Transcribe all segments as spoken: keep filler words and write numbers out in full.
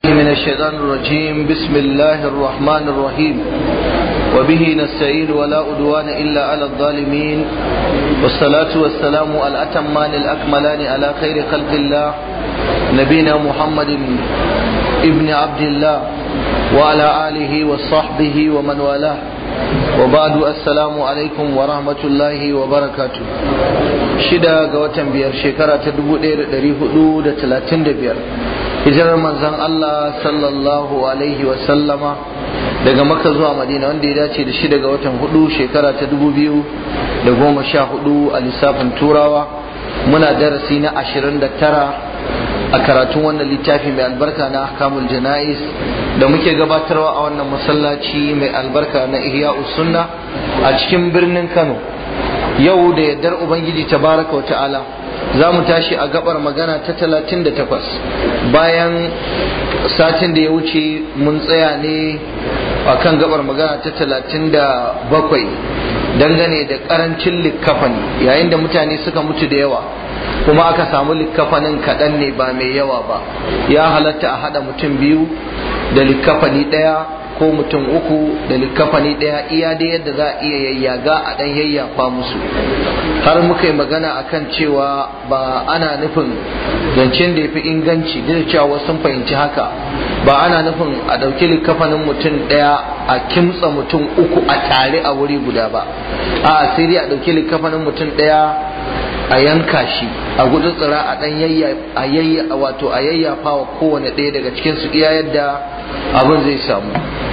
من الشيطان الرجيم. بسم الله الرحمن الرحيم. وبه نستعين ولا عدوان إلا على الظالمين، والصلاة والسلام الأتمان الأكملان على خير خلق الله نبينا محمد ابن عبد الله وعلى آله وصحبه ومن والاه، وبعد السلام عليكم ورحمة الله وبركاته. شدا قوة بير شكرا تدبو دير دري حدود تلاتين بير hijirar manzon Allah sallallahu alaihi wa sallama daga Makka zuwa Madina, wanda ya dace da shida ga watan hudu shekara ta dubu biyu da goma sha hudu a lissafin turawa. Muna darasi na ashirin da tara a karatun wannan littafi mai albarka na ahkamul jana'is da muke gabatarwa a wannan masallaci mai albarka na Ihya'us Sunna a cikin birnin Kano. Yau da yardar Ubangiji tabaraka wa ta'ala za mu tashi a gabar magana ta talatin da takwas. Bayan satin da ya wuce mun tsaya ne a kan gabar magana ta talatin da bakwai dangane da karancin likkafani, yayin da mutane suka mutu da yawa kuma aka samu likkafanin kaɗan ne ba mai yawa ba. Ya halatta a haɗa mutum biyu da likkafani ɗaya ko mutum uku da likkafani ɗaya, iya da yadda za a iya yayyaga a ɗan yayyafa musu. Har muka yi magana akan cewa ba ana nufin zancen da ya fi inganci, da cewa sun fahimci haka, ba ana nufin a ɗauki likkafanin mutum ɗaya a kimtsa mutum uku a tare a wuri guda ba. a sai dai a ɗauki likkafanin mutum ɗaya a yanka shi a gudu tsira a ɗan yayya wato a yayyafa wa kowane ɗaya daga cikin su iya yadda abin zai samu.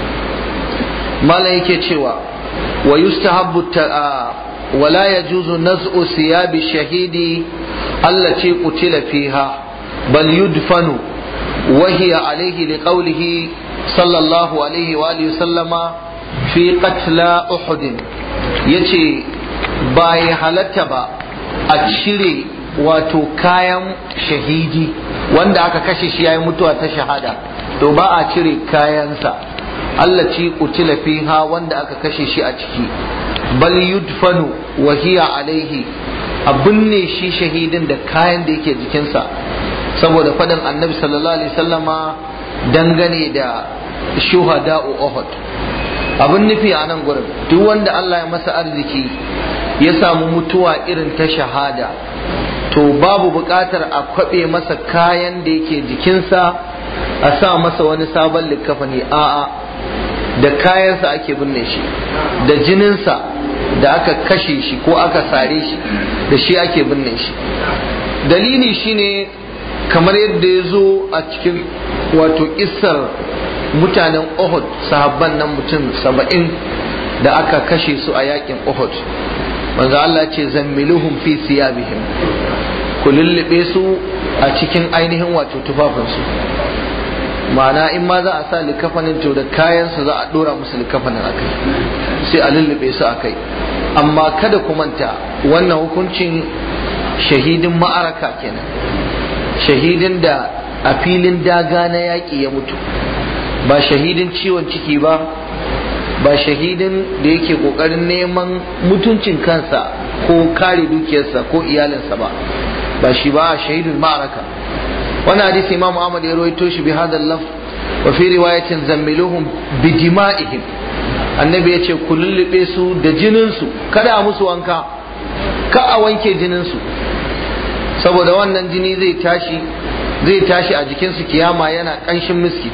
malam yake cewa wa yustahabbu wala yajuzu naz'u siyabi shahidi allati qutila fiha bal yudfanu wa hiya alayhi liqawlihi sallallahu alayhi wa alihi sallama fi qatla uhud. yace ba ya halatta ba a cire wato kayan shahidi wanda aka kashe shi yayin mutuwa ta shahada, to ba a cire kayansa allati qutila fiha wanda aka kashe shi a ciki, bal yudfanu wa hiya alaihi, a binne shi shahidin da kayan da yake jikinsa, saboda fadin annabi sallallahu alaihi wasallama dangane da shuhada'u Uhud. abin nufi a nan gurin, duk wanda Allah ya masa arziki ya samu mutuwa irin ta shahada, to babu buƙatar a kwaɓe masa kayan da yake jikinsa a sa masa wani sabon likkafani. a'a da kayansa ake binne shi, da jininsa da aka kashe shi ko aka sare shi da shi ake binne shi. dalili shine kamar yadda ya zo a cikin wato kissar mutanen Uhud, sahabban nan mutum saba'in da aka kashe su a yakin Uhud. manzo Allah ce zammiluhum fi siyabihim, ku lullube su a cikin ainihin wato tufafinsu. ma'ana in ma za a sa likafanin, to da kayansu za a dora musu likafanin akai, sai a lullube su akai. amma kada ku manta wannan hukuncin shahidin ma'araka kenan, shahidin da a filin daga na yaƙi ya mutu, ba shahidin ciwon ciki ba, ba shahidin da yake ƙoƙarin neman mutuncin kansa ko kare dukiyarsa ko iyalinsa ba, ba shi ba shahidin ma'araka. wani hadisi Imam Ahmad ya rawaito shi bi hadal laf wa fi riwayatin zammiluhum bi dima'ihim. annabi ya ce ku lullube su da jinin su, kada a musu wanka, ka a wanke jinin su, saboda wannan jini zai tashi zai tashi a jikin su kiyama yana kanshin miski.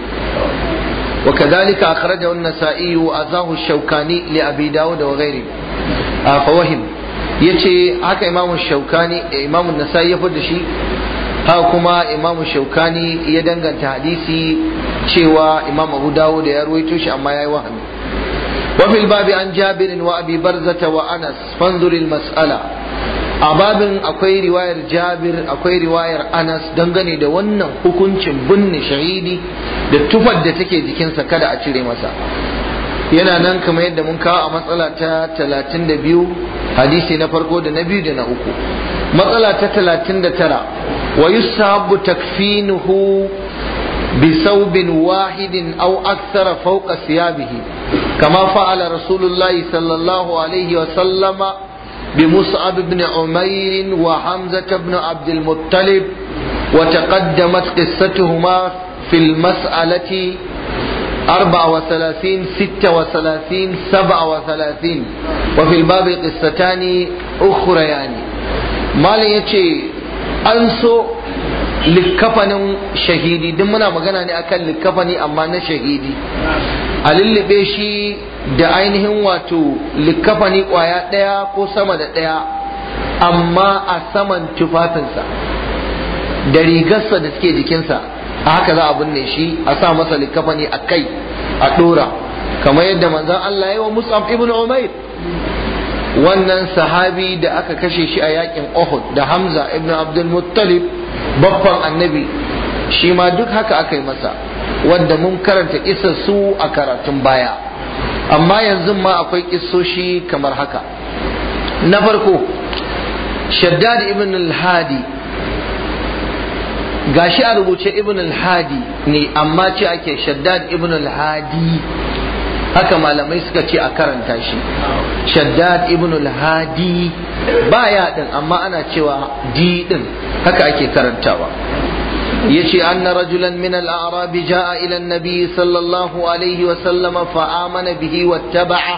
wa kadhalika akhrajahu an-nasa'i wa azahu ash-shawkani li abi dawud wa ghairi fa wahim. yace haka Imam Shawkani Imam an-Nasa'i ya fada shi, haka kuma Imam Shawkani ya danganta hadisi cewa Imam Abu Dawud ya ruwaito shi amma yayi wahami. wa fil babi an Jabir wa Abi Barzah wa Anas fanzur al-mas'ala. a babin akwai riwayar Jabir, akwai riwayar Anas dangane da wannan hukuncin binne shahidi da tufar da take jikinsa kada a cire masa. yana nan kamar yadda mun kawo a matsala ta talatin da biyu, hadisi na farko da na biyu da na uku. matsala ta talatin da tara, wa yusahabu takfinuhu bi thawbin wahidin aw akthara fawqa thiyabihi kama fa'ala rasulullahi sallallahu alaihi wa sallama bi Mus'ab ibn Umair wa Hamza ibn Abd al-Muttalib, wa taqaddamat qissatuhuma fil mas'alati أربعة وثلاثين ستة وثلاثين سبعة وثلاثين وفي الباب قصتان أخريان ما ليتي أنسو لكفن شهيدي دمنا مغانا أكل لكفن أمان شهيدي alillibe shi da ainihin wato likkafani kwaya ɗaya ko sama da ɗaya amma a saman tufafinsa da rigarsa da suke jikinsa a haka za a binne shi a sa masa likkafani a kai a ɗora kamar yadda manzon Allah ya yi wa Mus'ab ibn Umair, wannan sahabi da aka kashe shi a yakin Uhud, da Hamza ibn Abdul Muttalib babban annabi, shi ma duk haka aka yi masa, wanda mun karanta kissar su a karatun baya. Amma yanzu ma akwai kissoshi kamar haka. Na farko, Shaddad ibn al-Hadi, gashi a rubuce ibn al-Hadi ne amma ce ake Shaddad ibn al-Hadi, haka malamai suka ce a karanta shi Shaddad ibn al-Hadi, ba ya din amma ana cewa di din, haka ake karantawa. yace anna rajulan min al-a'rab jaa ila an-nabi sallallahu alaihi wa sallam fa amana bihi wattaba'a.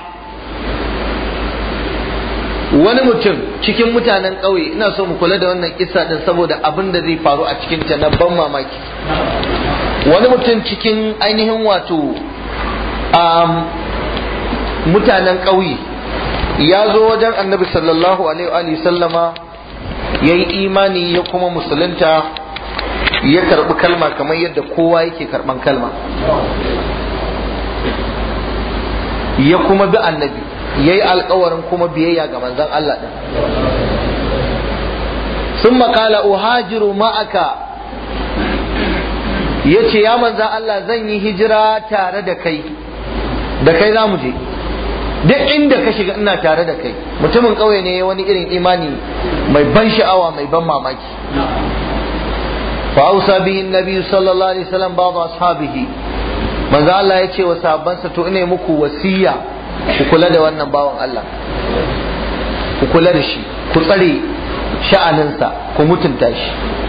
Wani mutum cikin mutanen ƙauye, ina so mu kula da wannan kissa din saboda abin da zai faru a cikin ta na ban mamaki. Wani mutum cikin ainihin wato mutanen ƙauye ya zo wajen annabi sallallahu alaihi wa sallama, ya yi imani ya kuma musulunta, ya karbi kalma kamar yadda kowa yake karban kalma, ya kuma bi annabi, ya yi alkawarin kuma biyayya ga manzon Allah ɗin. sun makala uhajiru ma'aka, ya ce ya manzon Allah zan yi hijira tare da kai, da kai za mu je duk inda ka shiga ina tare da kai. Mutumin ƙauye ne wani irin imani mai ban sha'awa mai ban mamaki. فأوصى به النبي صلى الله عليه وسلم بعض أصحابه manzo Allah ya ce wa sahabbansa to ina muku wasiya ku kula da wannan bawan Allah, ku kula da shi, ku tsare sha'aninsa, ku mutunta shi.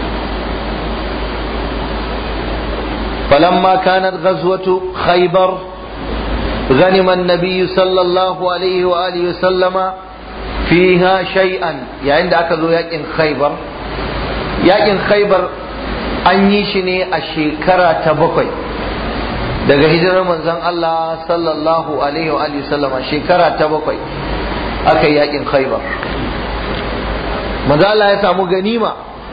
falamma kanat ghazwatu khaybar ghanima an-nabiy sallallahu alaihi wa alihi wasallama fiha shay'an, yayin da aka zo yakin khaybar, yakin khaybar an yi shi ne a shekara ta bakwai daga hijirar manzon Allah sallallahu alaihi wa alihi sallama, shekara ta bakwai aka yi yakin Khaibar. Manzon Allah ya samu ganima,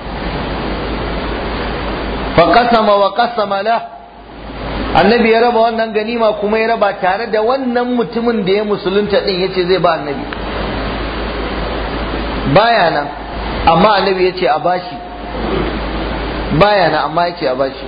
fa qasama wa qasama la, annabi ya raba wannan ganima kuma ya raba tare da wannan mutumin da ya musulunta din, yace zai ba annabi, baya nan amma annabi yace a bashi, baya na amma yake a bashi.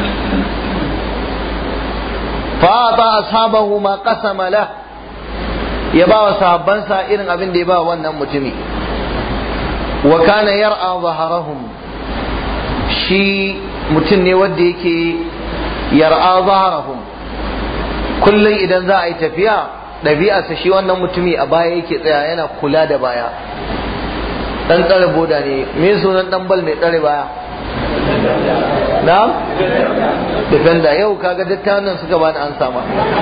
fa ta ashabahu ma qasama la, ya ba wa sahabbansa irin abin da ya ba wannan mutumi. wa kana yar'a zaharahum, shi mutum ne wanda yake yar'a zaharahum, kullum idan za a yi tafiya ɗabi'arsa shi wannan mutumi a baya yake tsaya yana kula da baya. dan tsare boda ne, me sunan dan bal mai tsare baya? na? defender. Yau kaga dattawan nan suka bani an sama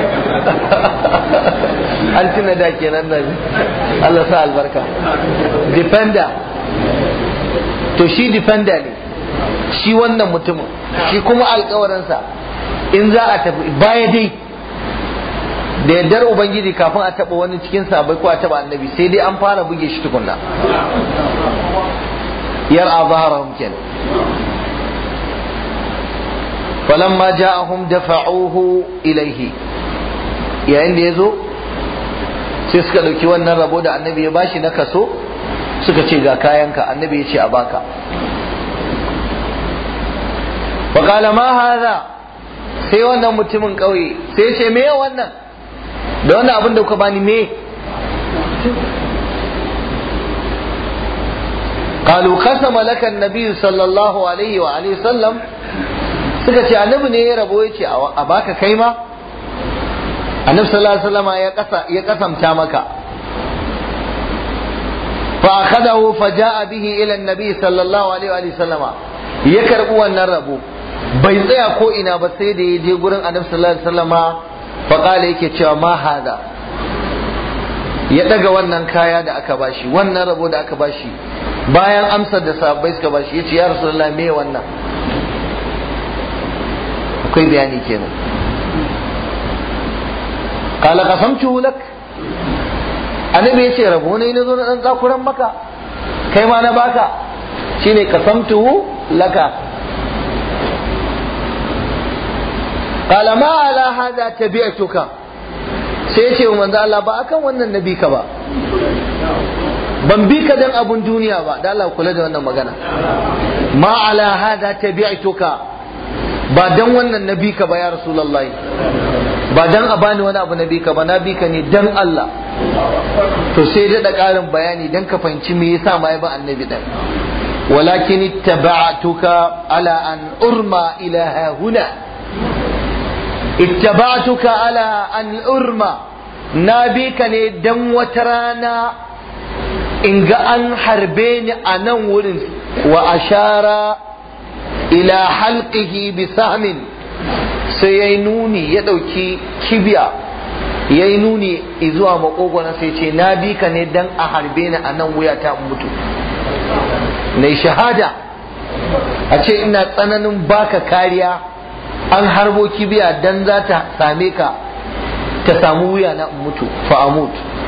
an tuna da kenan nan, Allah sa albarka. Defender, to shi defender ne shi wannan mutumin, shi kuma alkawarinsa in za a tafi baya dai da yardar ubangiji kafin a taba wani cikin sahabbai ko a taba annabi sai dai an fara buge shi tukunna. yar azharahum kenan. falamma ja'ahum dafa'uhu ilayhi, yayin da yazo sai suka dauki wannan rabo da annabi ya bashi na kaso, suka ce ga kayanka, annabi ya ce a baka. fa qala ma hadha, sai wannan mutumin kauye sai ya ce me wannan da wannan abin da kuka bani me? qalu qasama laka an-nabiy sallallahu alaihi wa alihi sallam, suka ce annabi ne ya rabo ya ce a baka kai ma. Annabi sallallahu alaihi wasallam ya kasa ya kasamta maka. fa akhadahu fa jaa bihi ila an-nabi sallallahu alaihi wa sallama, ya karbi wannan rabo bai tsaya ko ina ba sai da ya je gurin annabi sallallahu alaihi wasallama fa qala yake cewa ma hada, ya daga wannan kaya da aka bashi, wannan rabo da aka bashi, bayan amsar da sahabbai suka bashi yace ya rasulullah me wannan? akwai bayani kenan. qala qasamtuhu lak, annabi yace rabo ne nazo na dan tsakuran maka, kai ma na baka, shine qasamtuhu laka. qala ma ala hada tabi'tuka, sai yace wa manzo Allah ba akan wannan nabi ka ba, ban bi ka dan abun duniya ba. da Allah kula da wannan magana, ma ala hada tabi'tuka, ba dan wannan nabi ka ba ya rasulullahi, ba dan a bani wani abu nabi ka ba, nabi ka ne dan Allah. to sai da ƙarin bayani dan ka fahimci me yasa ma ya ba annabi dan. walakin ittaba'tuka ala an urma ila huna, ittaba'tuka ala an urma, na bi ka ne dan wata rana in ga an harbe ni a nan wurin. wa ashara ila halqihi bi sahmin, sai yayi nuni ya dauki kibiya yayi nuni zuwa makogona sai ce na bi ka ne dan a harbe ni a nan wuya ta mutu, nai shahada, a ce ina tsananin baka kariya, an harbo kibiya dan za ta same ka ta samu wuya na mutu fa amut.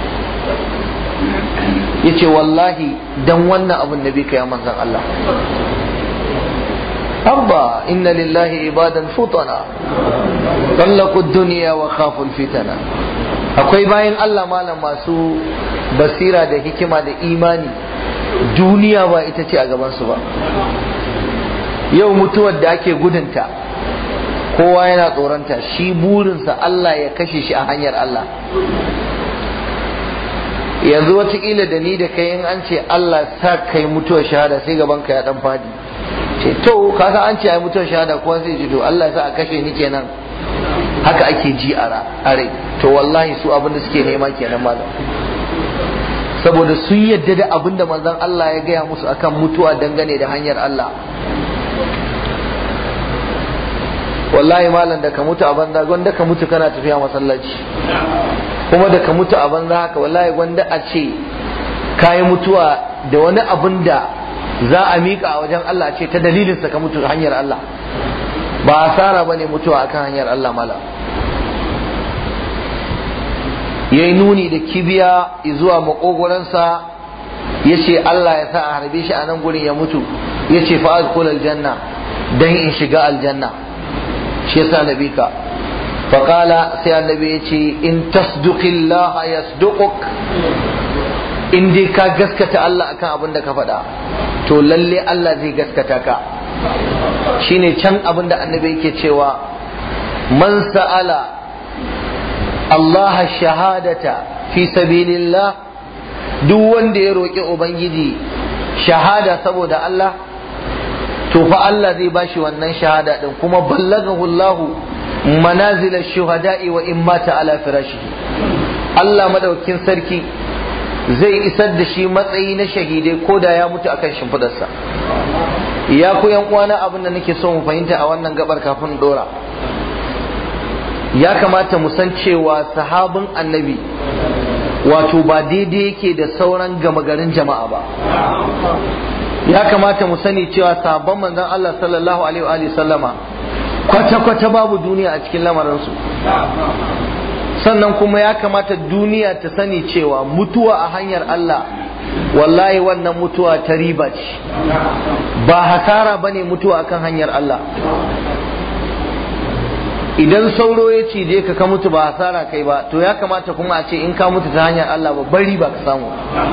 yace wallahi dan wannan abun nabi ka ya manzon Allah. abba inna lillahi ibadan futana طلقوا الدنيا وخافوا الفتنة. akwai bayan Allah malam masu basira da hikima da imani, duniya ba ita ce a gabansu ba. yau mutuwar da ake gudunta kowa yana tsoronta, shi burinsa Allah ya kashe shi a hanyar Allah. yanzu watakila da ni da kai in an ce Allah sa kai mutuwar shahada sai gaban ka ya dan fadi, ce to kaga an ce ai mutuwar shahada kowa zai ji to Allah sa a kashe ni kenan, haka ake ji a rai. to wallahi su abin da suke nema kenan malam, saboda sun yadda da abin da manzon Allah ya gaya musu akan mutuwa dangane da hanyar Allah. wallahi malam da ka mutu a banza gwanda ka mutu kana tafiya masallaci, kuma da ka mutu a banza haka wallahi gwanda a ce kayi mutuwa da wani abin da za a miƙa a wajen Allah ce ta dalilinsa ka mutu hanyar Allah. ba asara bane mutuwa akan hanyar Allah malam. yayi nuni da kibiya zuwa makogoransa yace Allah ya sa a harbe shi a nan gurin ya mutu, yace fa adkhul aljanna, dan in shiga aljanna, shi yasa nabi ka. fa qala sai annabi yace in tasduqillaha yasduquk, in dai ka gaskata Allah akan abin da ka faɗa to lalle Allah zai gaskata ka. shine can abin da annabi yake cewa man sa'ala Allah shahadata fi sabilillah, duk wanda ya roƙi ubangiji shahada saboda Allah to fa Allah zai bashi wannan shahada din, kuma ballagahu Allah manazil ash-shuhada'i wa in mata ala firashihi. Allah madaukin sarki zai isar da shi matsayi na shahidai ko da ya mutu akan shimfidarsa. ya ku yan uwana, abin da nake so mu fahimta a wannan gabar kafin dora, ya kamata mu san cewa sahabin annabi wato ba daidai yake da sauran gama garin jama'a ba. ya kamata mu sani cewa sahabban manzon Allah sallallahu alaihi wa sallama kwata kwata babu duniya a cikin lamarinsu. sannan kuma ya kamata duniya ta sani cewa mutuwa a hanyar Allah wallahi wannan mutuwa ta riba ce, ba hasara bane mutuwa akan hanyar Allah. idan sauro ya cije ka ka mutu ba hasara kai ba, to ya kamata kuma a ce in ka mutu ta hanyar Allah ba bari ba ka samu.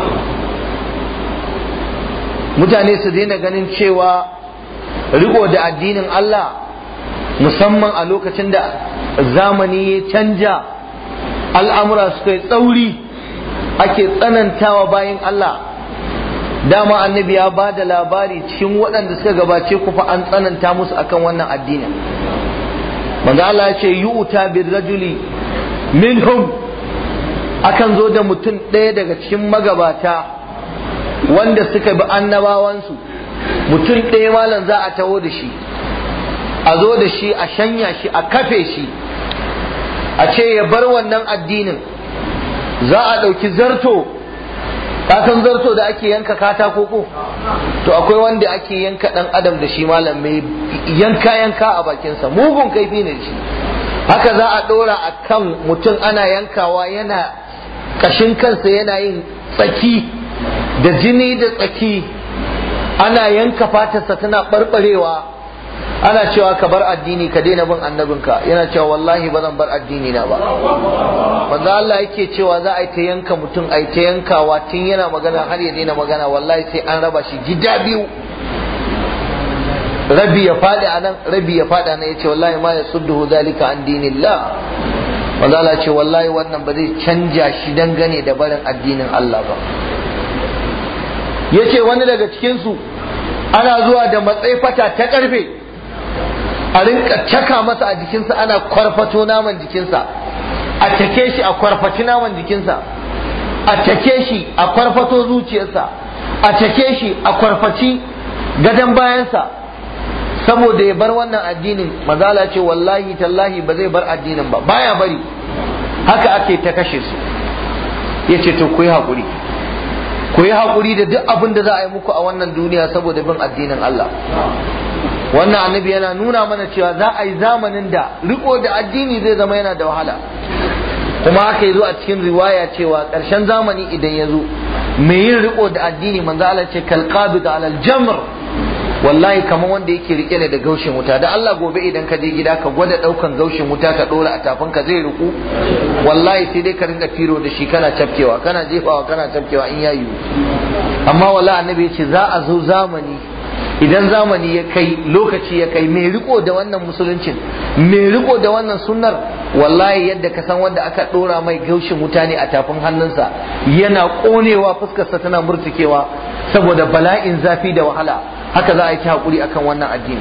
mutane su daina ganin cewa riko da addinin Allah, musamman a lokacin da zamani ya canja, al'amura suka yi tsauri, ake tsanantawa bayan Allah. dama annabi ya ba da labari cikin waɗanda suka gabace ku fa an tsananta musu akan wannan addinin. manzo Allah ya ce yu'ta bir rajuli minhum, akan zo da mutum ɗaya daga cikin magabata wanda suka bi annabawansu, mutum ɗaya malam za a taho da shi a zo da shi a shanya shi a kafe shi a ce ya bar wannan addinin. Za a ɗauki zarto, kasan zarto da ake yanka katako ko, to akwai wanda ake yanka ɗan adam da shi malam, mai yanka yanka a bakinsa, mugun kaifi ne shi. Haka za a ɗora a kan mutum ana yankawa, yana ƙashin kansa yana yin tsaki da jini da tsaki, ana yanka fatarsa tana ɓarɓarewa, ana cewa ka bar addini ka daina bin annabinka, yana cewa wallahi ba zan bar addini na ba. Manzo Allah yake cewa za a yi ta yanka mutum, a yi ta yankawa tun yana magana har ya daina magana, wallahi sai an raba shi gida biyu, rabi ya faɗi a nan rabi ya faɗi a nan. Yace wallahi ma ya sudduhu zalika an dinillah. Manzo Allah ce wallahi wannan ba zai canja shi dangane da barin addinin Allah ba. Yace wani daga cikin su ana zuwa da matsayi fata ta karfe, a rinka caka masa a jikinsa, ana kwarfato naman jikinsa, a take shi a kwarfaci naman jikinsa, a take shi a kwarfato zuciyarsa, a take shi a kwarfaci gadon bayansa, saboda ya bar wannan addinin. Mazala ce wallahi tallahi ba zai bar addinin ba, baya bari. Haka ake ta kashe su. Yace to ku yi haƙuri, ku yi haƙuri da duk abin da za a yi muku a wannan duniya saboda bin addinin Allah. Wannan annabi yana nuna mana cewa za a yi zamanin da riko da addini zai zama yana da wahala, kuma haka yazo a cikin riwaya cewa ƙarshen zamani idan ya zo, mai yin riko da addini manzo Allah ce kalqabid alal jamr, wallahi kamar wanda yake rike ne da gaushin wuta. Da Allah gobe idan ka je gida ka gwada daukan gaushin wuta ka dora a tafin ka, zai riku? Wallahi sai dai ka rinka firo da shi kana cafkewa, kana jefawa kana cafkewa in yayi. Amma wallahi annabi ya ce za a zo zamani, idan zamani ya kai, lokaci ya kai, mai riko da wannan musuluncin, mai riko da wannan sunnar, wallahi yadda ka san wanda aka dora mai gaushin wuta ne a tafin hannunsa, yana konewa, fuskarsa tana murtukewa saboda bala'in zafi da wahala. Haka za a yi ta hakuri akan wannan addini.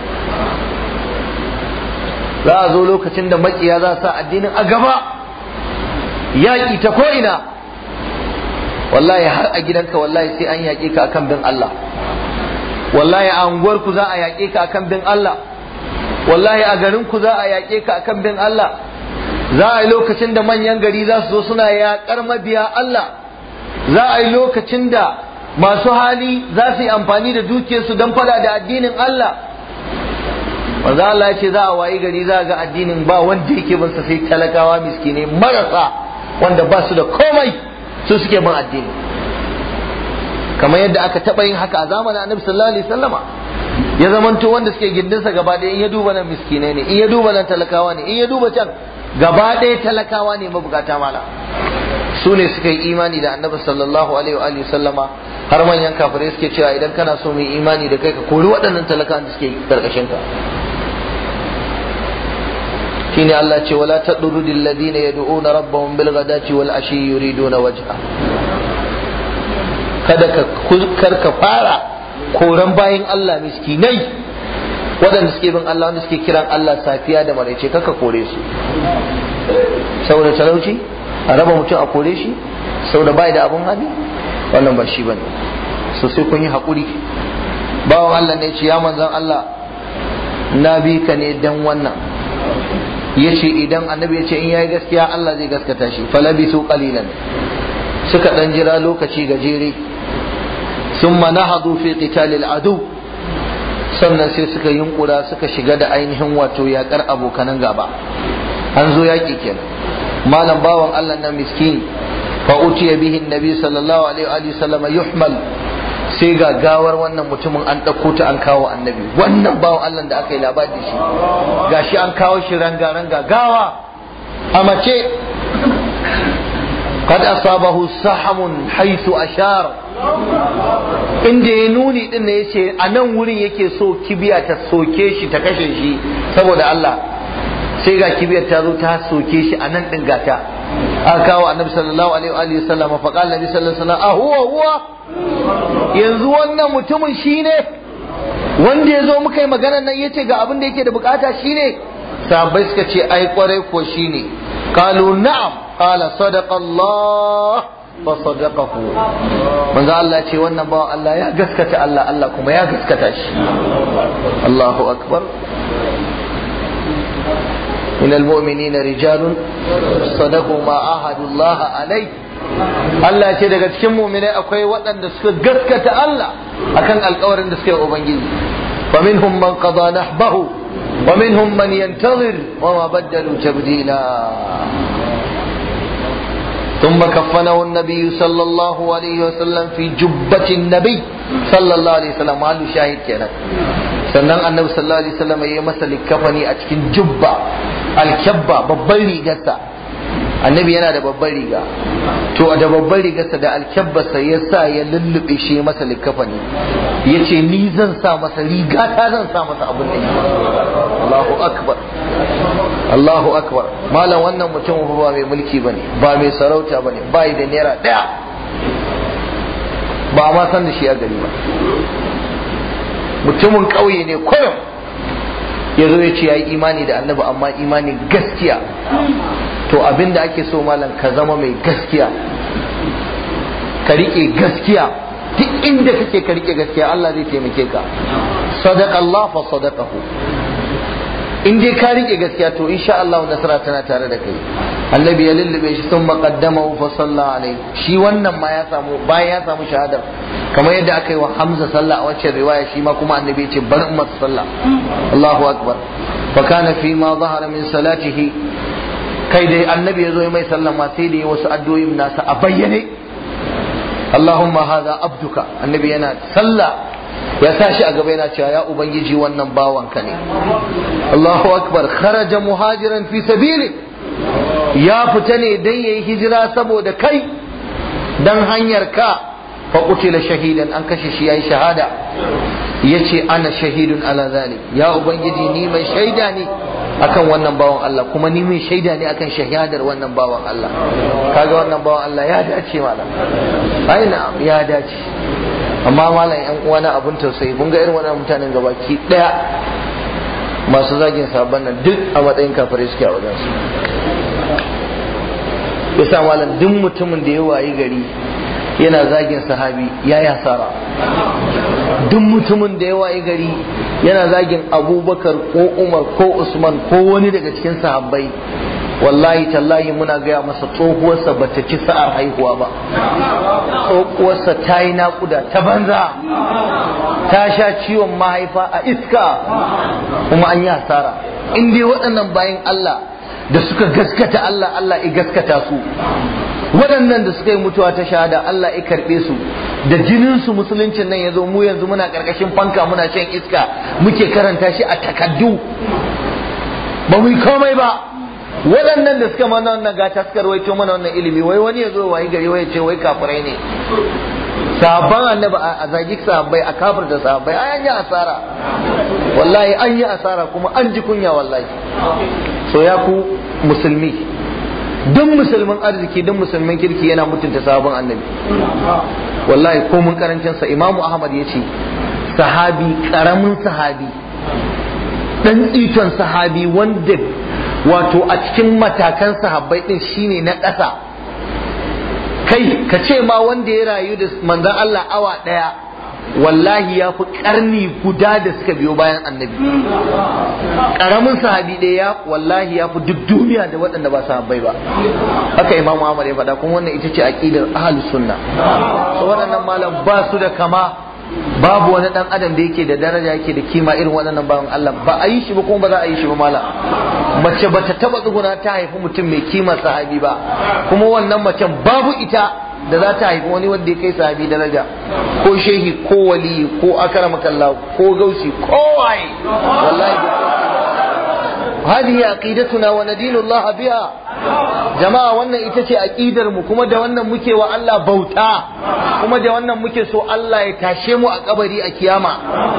Za a zo lokacin da makiya za sa addinin a gaba, yaƙi ta ko'ina. Wallahi har a gidanka wallahi sai an yaƙe ka akan bin Allah. Wallahi a unguwarku za a yaƙe ka akan bin Allah. Wallahi a garinku za a yaƙe ka akan bin Allah. Za a yi lokacin da manyan gari za su zo suna yaƙar mabiya Allah. Za a yi lokacin da masu hali za su yi amfani da dukiyarsu don fada da addinin Allah. Manzo Allah ya ce za a wayi gari za a ga addinin ba wanda yake bin sa sai talakawa miskinai marasa wanda ba su da komai, su suke bin addini. Kamar yadda aka taɓa yin haka a zamanin Annabi sallallahu alaihi wasallama, ya zamanto wanda suke gindinsa gaba ɗaya, in ya duba nan miskinai ne, in ya duba nan talakawa ne, in ya duba can gaba ɗaya talakawa ne mabukata mala. Su ne suka yi imani da Annabi sallallahu alaihi wa alihi sallama, har manyan kafirai suke cewa idan kana so mu yi imani da kai ka kori waɗannan talakawan da suke karkashin ka. Shine Allah ce wala tadrudil ladina yad'una rabbahum bil ghadati wal ashi yuriduna wajha. Kada ka karka fara koran bayin Allah miskinai waɗanda suke bin Allah, wanda suke kiran Allah safiya da maraice, kaka kore su saboda talauci, a raba mutum a kore shi saboda bai da abun hali, wannan ba shi bane. So sai kun yi haƙuri. Bawan Allah ne ce ya manzon Allah na bi ka ne dan wannan, yace idan annabi yace in yayi gaskiya Allah zai gaskata shi. Falabisu qalilan, suka dan jira lokaci gajere, summa nahadu fi qitalil adu, sannan sai suka yunkura suka shiga da ainihin wato yakar abokanan gaba. An zo yaki kenan. Malam bawan Allah na miskin, fa utiya bihi annabi sallallahu alaihi wa sallam yuhmal, sai ga gawar wannan mutumin an ɗauko ta an kawo annabi. Wannan bawan Allah da aka yi labari shi, gashi an kawo shi ranga ranga gawa a mace. Qad asabahu sahamun haythu ashar, inda ya nuni din ne yace a nan wurin yake so kibiya ta soke shi ta kashe shi saboda Allah, sai ga kibiyar ta zo ta soke shi a nan din gata. Aka kawo annabi sallallahu alaihi wa sallam, fa qala annabi sallallahu alaihi wa sallam ah huwa huwa, yanzu wannan mutumin shine wanda ya zo muka yi magana nan yace ga abin da yake da bukata shine? Sahabbai suka ce ai kwarai ko shine. Qalu na'am, qala sadaqa Allah fa sadaqahu. Manzo Allah ce wannan bawan Allah ya gaskata Allah, Allah kuma ya gaskata shi. Allahu akbar. min almu'minina rijalun sadaqu ma ahadu Allah alai. Allah ce daga cikin mu'minai akwai waɗanda suka gaskata Allah akan alƙawarin da suka yi ubangiji. fa minhum man qada nahbahu wa minhum man yantazir wa ma baddalu tabdila. ثم كفنه النبي صلى الله عليه وسلم في جبة النبي صلى الله عليه وسلم. قالوا شاهد كنا sannan annabi sallallahu alaihi wasallam ya masa likafani a cikin jubba alkabba, babban rigarsa. Annabi yana da babban riga, to da babban rigarsa da alkabbarsa ya sa ya lullube shi masa likafani, ya ce ni zan sa masa riga ta zan sa masa abin da Allahu akbar, Allahu akbar. Malam wannan mutum ba mai mulki bane, ba mai sarauta bane, ba yi da naira daya, ba ma san da shi a gari ba, mutumin ƙauye ne kullum ya zo ya ce ya yi imani da annabi, amma imani gaskiya. To abinda ake so malam ka zama mai gaskiya, ka riƙe gaskiya, duk inda kake ka riƙe gaskiya, Allah zai taimake ka. Sadaqa Allah fa sadaqahu. In dai ka riƙe gaskiya to insha Allah nasara tana tare da kai. Annabi ya lullube shi sun maƙaddama fa salla alaihi. Shi wannan ma ya samu, bayan ya samu shahadar, kamar yadda aka yi wa Hamza sallah a waccan riwaya, shi ma kuma annabi ya ce bar in masa sallah. Allahu akbar. Fa kana fi ma zahara min salatihi, kai dai annabi ya zo mai sallah ma sai da yi wasu addu'o'in nasa a bayyane. Allahumma hadha abduka. Annabi yana sallah ya sa shi a gaba yana cewa ya ubangiji wannan bawanka ne. Allahu akbar. Kharaja muhajiran fi sabili, ya fita ne dan yayi hijira saboda kai, dan hanyar ka. fa qutila shahidan, an kashe shi yayi shahada. Yace ana shahidun ala zalik, ya ubangiji ni mai shaida ne akan wannan bawan Allah, kuma ni mai shaida ne akan shahadar wannan bawan Allah. Kaga wannan bawan Allah ya dace malam, ai na'am ya dace. Amma malam yan uwana abun tausayi, mun ga irin wannan mutanen gabaki daya masu zagin sabon nan duk a matsayin kafirai suke a wajen su. Yasa malam duk mutumin da ya wayi gari yana zagin sahabi ya yi hasara. Duk mutumin da ya wayi gari yana zagin Abubakar ko Umar ko Usman ko wani daga cikin sahabbai, wallahi tallahi muna gaya masa tsohuwarsa ba ta ci sa'ar haihuwa ba, tsohuwarsa ta yi naƙuda ta banza, ta sha ciwon mahaifa a iska, kuma an yi hasara. In dai waɗannan bayan Allah da suka gaskata Allah, Allah ya gaskata su, waɗannan da suka yi mutuwa ta shahada Allah ya karɓe su, da jininsu musuluncin nan ya zo, mu yanzu muna ƙarƙashin fanka muna shan iska, muke karanta shi a takaddu, ba mu yi komai ba. Waɗannan da suka mana wannan gata suka rawaito mana wannan ilimi, wai wani ya zo wayi gari wai ce wai kafirai ne. Sahabban annabi a zagi sahabbai, a kafir da sahabbai, ai an yi asara, wallahi an yi asara, kuma an ji kunya wallahi. So ya ku musulmi, duk musulmin arziki, duk musulmin kirki yana mutunta sahabban annabi, wallahi ko mun karancin sa. Imamu Ahmad ya ce sahabi, karamin sahabi, dan iton sahabi, wanda wato a cikin matakan sahabbai din shine na ƙasa, kai ka ce ma wanda ya rayu da manzon Allah awa ɗaya, wallahi ya fi ƙarni guda da suka biyo bayan annabi. Ƙaramin sahabi ɗaya wallahi ya fi duk duniya da waɗanda ba sahabbai ba. Haka Imam Ahmad ya faɗa, kuma wannan ita ce aqidar ahlus sunna. So waɗannan malam ba su da kama, babu wani dan adam da yake da daraja yake da kima irin waɗannan bayan Allah, ba a yi shi ba kuma ba za a yi shi ba malam. Mace ba ta taba tsuguna ta haifi mutum mai kima sahabi ba, kuma wannan macen babu ita da za ta haifi wani wanda ya kai sahabi daraja, ko shehi ko wali ko akramakallah ko gausi ko waye, wallahi hadihi aqidatuna wa nadinu Allah biha. Jama'a wannan ita ce aqidar mu, kuma da wannan muke wa Allah bauta, kuma da wannan muke so Allah ya tashe mu a kabari a kiyama.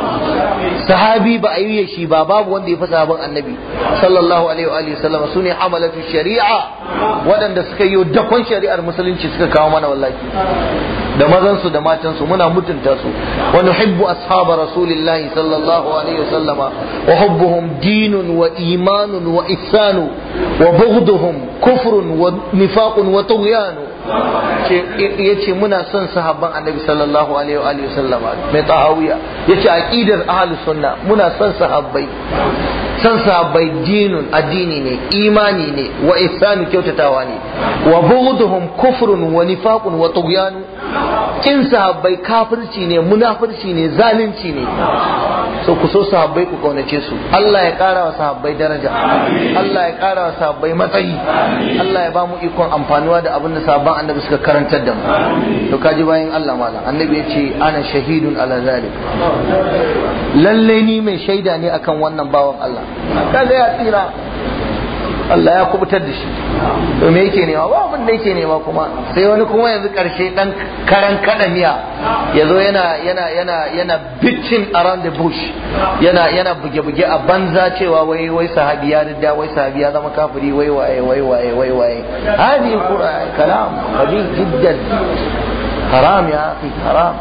Sahabi ba a yi shi ba, babu wanda ya fi sahabban annabi sallallahu alaihi wa alihi wasallam. Sune hamalatu shari'a, waɗanda suka yi dakon shari'ar musulunci suka kawo mana, wallahi da mazan su da matan su muna mutunta su. Wa nuhibbu ashaba rasulillahi sallallahu alaihi wasallam, wa hubbuhum dinun wa imanun wa ihsanu wa bughduhum kufrun wa nifaqun wa tughyan ya ce muna son sahabban annabi sallallahu alaihi wa sallama mai tahawiya ya ce aqidar ahlus sunna muna son sahabbai san sahabbai dinun addini ne imani ne wa ihsanu kyautatawa ne wa bughduhum kufrun wa nifaqun wa tughyanu kin sahabbai kafirci ne munafirci ne zalunci ne so ku so sahabbai ku kaunace su Allah ya kara wa sahabbai daraja Allah ya kara wa sahabbai matsayi Allah ya ba mu ikon amfanuwa da abin da sahabban annabi suka karantar da mu to kaji bayan Allah malam annabi ya ce ana shahidun ala zalik lalle ni mai shaida ne akan wannan bawan Allah kaga ya tsira Allah ya kubutar da shi to me yake nema ba abin da yake nema kuma sai wani kuma yanzu karshe dan karan kadamiya yazo yana yana yana yana bitching around the bush yana yana buge-buge a banza cewa wai wai sahabi ya ridda wai sahabi ya zama kafiri wai waye wai waye wai waye hadi qur'an kalam qabih jiddan haram ya akhi haram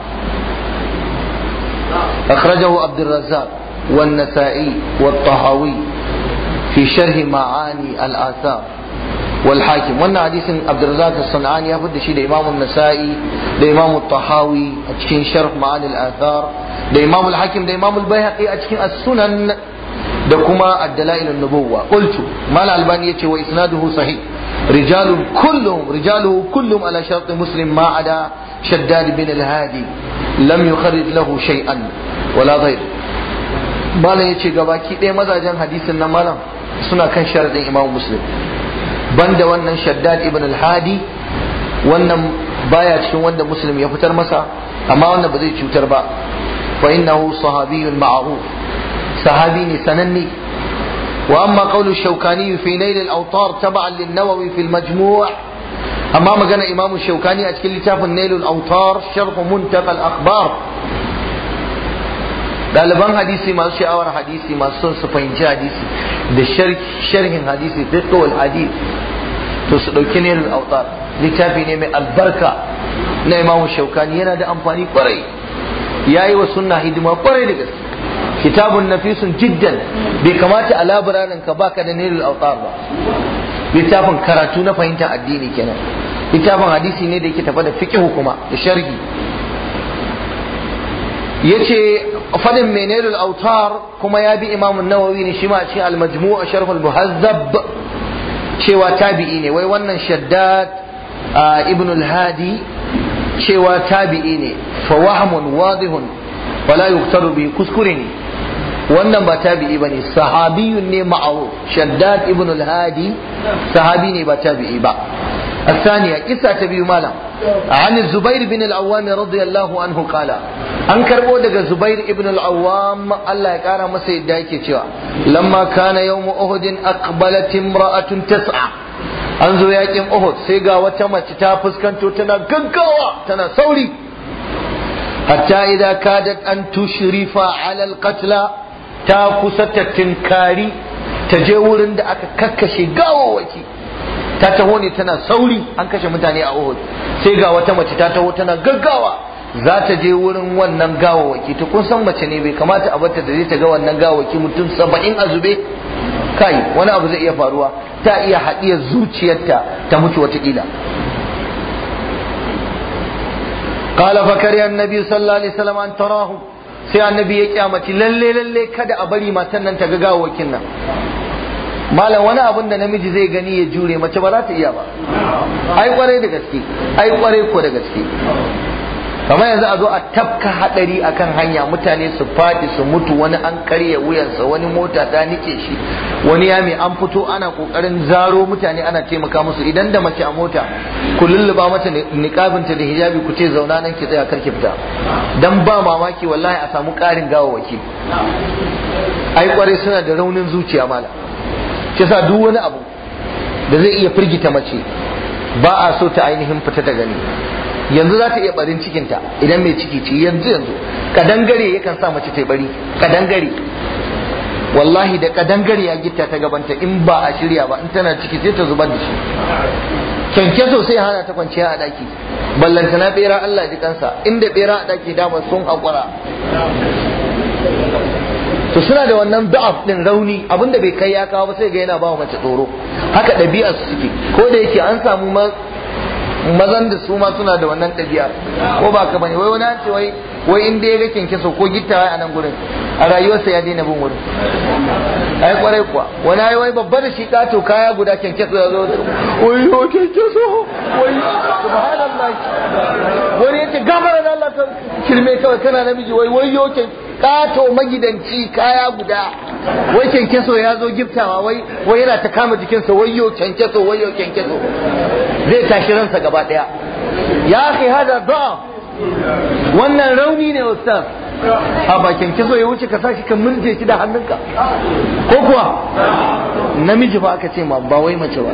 akhrajahu عبد الرزاق والنسائي والطحاوي في شرح معاني الآثار والحاكم وانا حديث عبد الرزاق الصنعاني يفد شيء لإمام النسائي لإمام الطحاوي أتشكين شرح معاني الآثار لإمام الحاكم لإمام البيهقي أتشكين السنن دكما الدلائل النبوة قلت ما الألباني وإسناده صحيح رجال كلهم رجاله كلهم على شرط مسلم ما عدا شداد بن الهادي لم يخرج له شيئا ولا غير malam ya ce gabaki ɗaya mazajen hadisin na malam suna kan sharadin imam muslim banda wannan shaddad ibn al-hadi wannan baya cikin wanda muslim ya fitar masa amma wannan ba zai cutar ba fa innahu sahabiyyun ma'ruf sahabi ne sananne wa amma qawlu shawkani fi nail al-awtar tab'an lin-nawawi fi al-majmu' amma magana imam shawkani a cikin littafin nail al-awtar sharh muntaqa al-akhbar ɗaliban hadisi masu sha'awar hadisi masu son su fahimci hadisi da sharhin hadisi fiqhul hadith to su dauki ne al-awtar littafi ne mai albarka na imamu shaukani yana da amfani kwarai yayi wa sunna hidima kwarai da gaske kitabun nafisun jiddan bai kamata a labararin ka baka da nilul awtar ba littafin karatu na fahimtar addini kenan littafin hadisi ne da yake tafa da fiqh kuma da sharhi yace fadin menelul autar kuma ya bi imam an-nawawi ne shi ma a cikin al-majmu' sharh al-muhazzab cewa tabi'i ne wai wannan shaddad ibn al-hadi cewa tabi'i ne fa wahmun wadihun wala yuktaru bi kuskure ne wannan ba tabi'i bane sahabiyun ne ma'ruf shaddad ibn al-hadi sahabi ne ba tabi'i ba الثانية قصة تبي مالا عن الزبير بن العوام رضي الله عنه قال أنكر بودك الزبير بن العوام الله يكارى مسيد دايكي تشوى لما كان يوم أهد أقبلت امرأة تسعى أنزو ياكم أهد سيقا وتما تتافز كنتو تنا قنقوا تنا سوري حتى إذا كادت أن تشرف على القتلى تاكسة تنكاري تجاور عند أككشي قاوة وكي ta taho ne tana sauri an kashe mutane a Uhud sai ga wata mace ta taho tana gaggawa za ta je wurin wannan gawawaki to kun san mace ne bai kamata a barta da zai ta ga wannan gawawaki mutum saba'in a zube kai wani abu zai iya faruwa ta iya haɗiyar zuciyarta ta mutu watakila qala fakariya annabi sallallahu alaihi wasallam an tarahu sai annabi ya kyamaci lalle lalle kada a bari matan nan ta ga gawawakin nan malam wani abun da namiji zai gani ya jure mace ba za ta iya ba ai kwarai da gaske ai kwarai ko da gaske kamar yanzu a zo a tafka hadari akan hanya mutane su fadi su mutu wani an karya wuyansa wani mota ta nike shi wani ya mai an fito ana kokarin zaro mutane ana taimaka musu idan da mace a mota ku lulluba mata niqabinta da hijabi ku ce zauna nan ki tsaya karki fita dan ba mamaki wallahi a samu karin gawawaki ai kwarai suna da raunin zuciya malam shi sa duk wani abu da zai iya firgita mace ba a so ta ainihin fita ta gani yanzu za ta iya barin cikinta idan mai ciki ce yanzu yanzu kadangare yakan sa mace ta bari kadangare wallahi da kadangare ya gitta ta gabanta in ba a shirya ba in tana ciki sai ta zubar da shi kyankyaso sai hana ta kwanciya a daki ballantana bera Allah ji kansa inda bera a daki dama sun haƙura to suna da wannan da'af din rauni abinda bai kai ya kawo ba sai ga yana ba mace tsoro haka ɗabi'ar su suke ko da yake an samu mazan da su ma suna da wannan ɗabi'a ko ba ka bane wai wani an ce wai wai in dai ya ga kyankyaso ko gittawa a nan gurin a rayuwarsa ya daina bin wurin ai kwarai kuwa wani ai wai babba da shi kato kaya guda kyankyaso ya zo wai yo kyankyaso wai subhanallah wani yace gafara da Allah ta kirme kawai kana namiji wai wai yo kato magidanci kaya guda wai kyankyaso ya zo giftawa wai wai yana ta kama jikinsa wai yo kyankyaso wai yo kyankyaso zai tashi ransa gaba daya ya akhi hada da wannan rauni ne ustaz a bakin kizo ya wuce ka sashi ka murje shi da hannunka ko kuwa namiji ba aka ce ma ba wai mace ba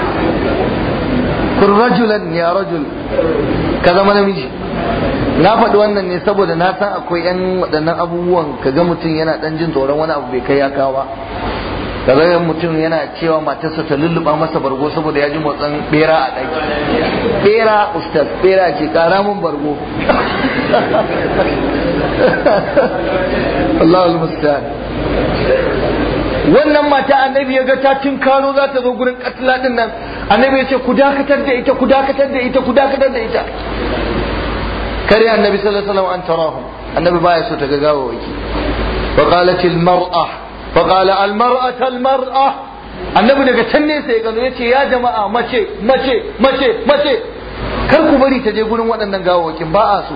kun rajulan ya rajul ka zama namiji. Na faɗi wannan ne saboda na san akwai yan waɗannan abubuwan ka ga mutum yana ɗan jin tsoron wani abu bai kai ya kawo ba. Kaga mutum yana cewa matarsa ta lulluɓa masa bargo saboda ya ji motsin bera a ɗaki. Bera ustaz bera ce ƙara mun bargo. Allahul musta'an. Wannan mata annabi ya ga ta tinkaro za ta zo gurin katila din nan, annabi ya ce ku dakatar da ita ku dakatar da ita ku dakatar da ita. Kare annabi sallallahu alaihi wasallam an tarahum, annabi baya so ta ga gawawaki. Fa qalat al mar'a fa qala al mar'atu al mar'a, annabi daga can ne sai ya gano yace ya jama'a mace mace mace mace kar ku bari ta je gurin waɗannan gawawakin, ba a so.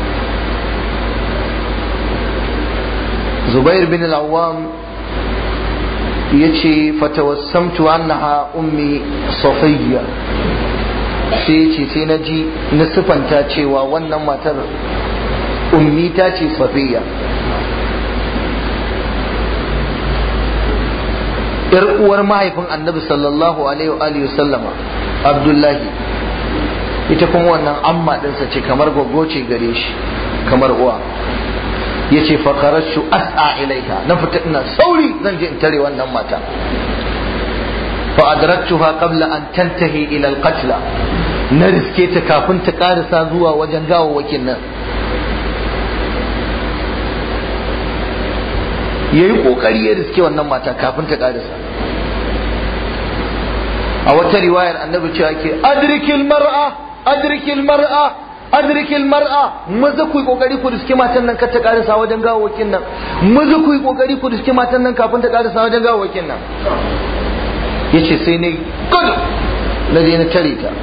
Zubair bin al-Awwam yace fatawassamtu annaha ummi Safiyya, sai yace sai na ji na sifanta cewa wannan matar ummi ta ce Safiyya, yar uwar mahaifin Annabi sallallahu alaihi wa alihi sallama Abdullahi, ita kuma wannan amma ɗinsa ce kamar gogo ce gare shi kamar uwa. yace fa kharajtu as'a ilaiha, na fita ina sauri zan je in tare wannan mata. Fa adraktuha qabla an tantahi ila al-qatl, na riske ta kafin ta karasa zuwa wajen gawawwakin nan. Yayi kokari ya riske wannan mata kafin ta karasa. A wata riwayar annabi cewa yake adrikil mar'a adrikil mar'a adrikil mar'a, maza ku yi kokari ku riske matan nan kar ta karasa wajen gawawakin nan, maza ku yi kokari ku riske matan nan kafin ta karasa wajen gawawakin nan. Yace sai ne gudu na je na tare ta.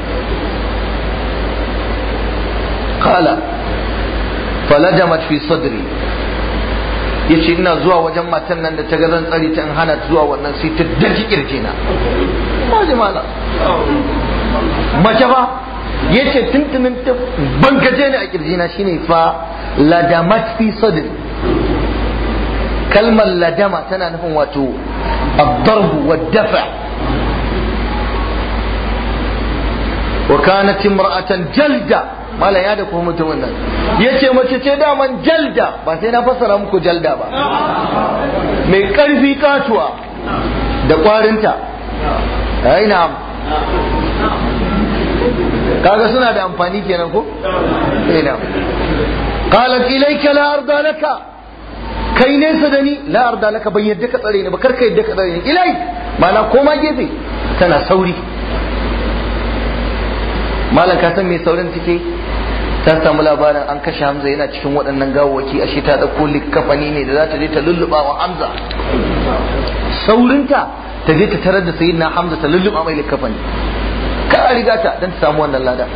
Qala falajamat fi sadri, yace ina zuwa wajen matan nan da ta ga zan tsare ta in hana zuwa wannan sai ta daki kirjina. Ma jama'a mace ba yace tuntunin ta bangaje ne a kirjina, shine fa ladamat fi sadr. Kalmar ladama tana nufin wato ad-darb wa ad-daf'. Wa kanat imra'atan jalda, mala ya da kuma mutumin nan yace mace ce daman jalda, ba sai na fassara muku jalda ba, mai karfi katuwa da kwarinta. ai na'am, kaga suna da amfani kenan ko? eh na qalat ilayka la arda laka, kai nesa da ni, la arda laka, ban yadda ka tsare ni ba, kar ka yadda ka tsare ni. Ilai mala koma gefe, tana sauri. malam ka san me saurin take? ta samu labarin an kashe Hamza yana cikin waɗannan gawawaki, ashe ta dauko likafani ne da za ta je ta lulluba wa Hamza. Saurinta ta je ta tarar da sayyidina Hamza ta lulluba mai likafani, ka riga ta dan ta samu wannan lada.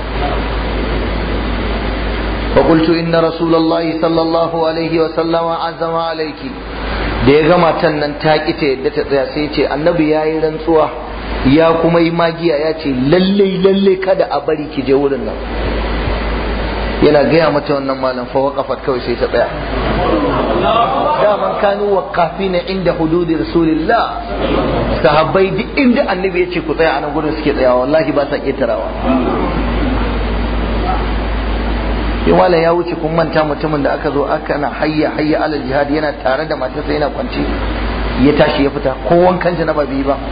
Wa qultu inna rasulullahi sallallahu alaihi wa sallama azama alayki, da ya gama tan nan ta ki ta yadda ta tsaya sai ya ce annabi yayi rantsuwa ya kuma yi magiya ya ce lalle lalle kada a bari ki je wurin nan. Yana gaya mata wannan malam fa waqafat, kawai sai ta tsaya. Daman kanu waqafina inda hududi rasulillah, sahabbai duk inda annabi ya ce ku tsaya a nan gurin suke tsayawa, wallahi ba sa ketarawa. Yawalan ya wuce kun manta mutumin da aka zo aka na hayya hayya alal jihad, yana tare da matarsa yana kwance, ya tashi ya fita ko wankan janaba bai ba.